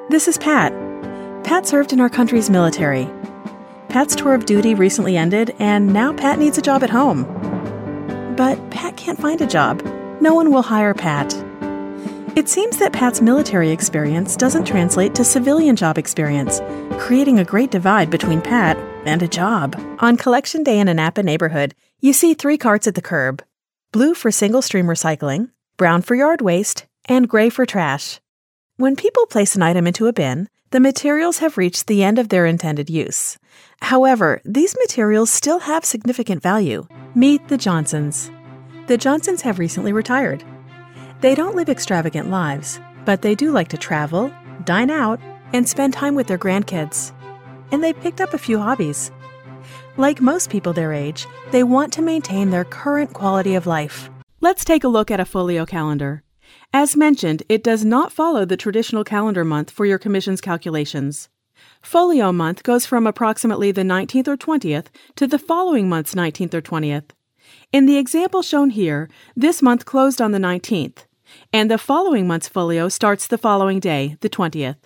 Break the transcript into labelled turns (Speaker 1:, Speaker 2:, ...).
Speaker 1: This is Pat. Pat served in our country's military. Pat's tour of duty recently ended, and now Pat needs a job at home. But Pat can't find a job. No one will hire Pat. It seems that Pat's military experience doesn't translate to civilian job experience, creating a great divide between Pat and a job. On collection day in a Napa neighborhood, you see 3 carts at the curb: blue for single-stream recycling, brown for yard waste, and gray for trash. When people place an item into a bin, the materials have reached the end of their intended use. However, these materials still have significant value. Meet the Johnsons. The Johnsons have recently retired. They don't live extravagant lives, but they do like to travel, dine out, and spend time with their grandkids. And they picked up a few hobbies. Like most people their age, they want to maintain their current quality of life. Let's take a look at a folio calendar. As mentioned, it does not follow the traditional calendar month for your commission's calculations. Folio month goes from approximately the 19th or 20th to the following month's 19th or 20th. In the example shown here, this month closed on the 19th, and the following month's folio starts the following day, the 20th.